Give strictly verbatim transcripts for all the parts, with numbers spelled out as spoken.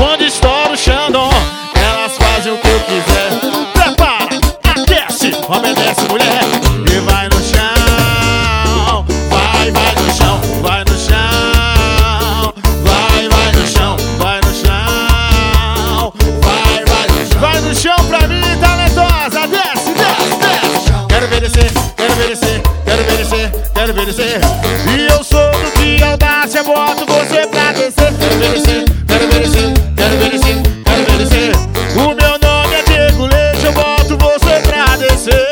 quando estoura o Xandão, elas fazem o que eu quiser. Prepara, aquece, obedece mulher. E vai no chão, vai, vai no chão, vai no chão. Vai, vai no chão, vai no chão. Vai, vai no chão. Vai no chão pra mim, talentosa. Desce, desce, desce. Quero ver descer, quero ver descer, quero ver descer, quero ver descer. E eu sou do que audácia, boto você pra descer. Quero ver descer, quero ver descer, quero ver descer, quero ver descer. O meu nome é Diego Leite, eu boto você pra descer.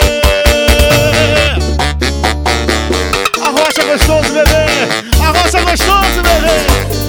Arrocha gostoso, bebê, arrocha gostoso, bebê.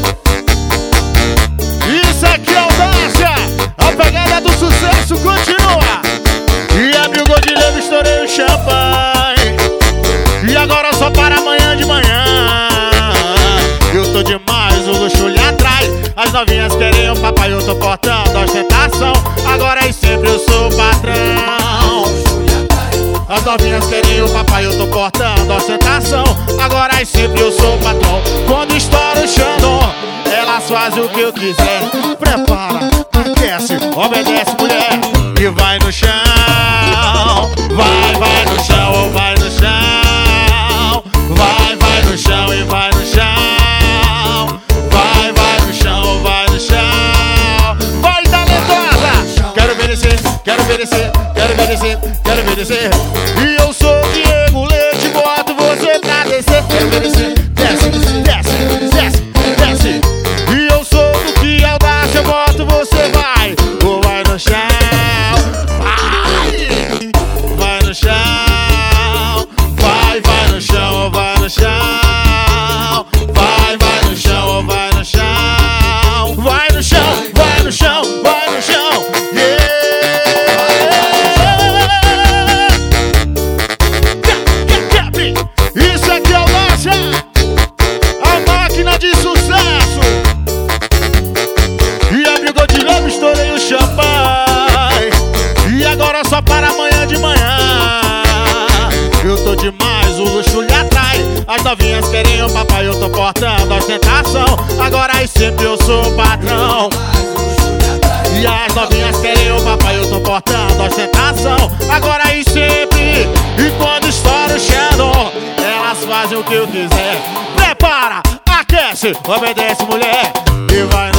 Isso aqui é audácia, a pegada do sucesso continua. E abriu o gol de leve, estourei o champanhe. E agora só para amanhã de manhã. Eu tô demais, o luxo lhe atrai. As novinhas querem o papai, eu tô portando ostentação. Agora e sempre eu sou o patrão. As novinhas querem o papai, eu tô portando ostentação. Agora e sempre eu sou o patrão. Quando estoura o Xandão, elas fazem o que eu quiser. Prepara, aquece, obedece mulher. E vai no chão, vai, vai no chão, vai no chão. Vai, vai no chão e vai no chão. Vai, vai no chão, vai no chão. Vai, talentosa. Quero ver descer, quero ver descer, quero ver descer, quero ver descer. E eu sou Diego Leite, boto você pra descer. Quero ver descer, desce, desce, desce, desce. E eu sou do que audácia, eu boto você vai. Ou vai no chão, vai, vai no chão. Vai, vai no chão, vai no chão. Vai, vai no chão, vai no chão. Vai no chão, vai no chão, vai no chão. Yeah. Isso aqui é o Lacha, a máquina de sucesso. E abriu o gol de novo, estourei o champanhe. E agora só para amanhã de manhã. Eu tô demais, o luxo lhe atrai. As novinhas querem o papai, eu tô portando ostentação. Agora e sempre eu sou o patrão. E as novinhas querem o papai, eu tô portando ostentação. Agora e sempre. E quando estoura o Xandão, elas fazem o que eu quiser. Prepara, aquece, obedece mulher. E vai no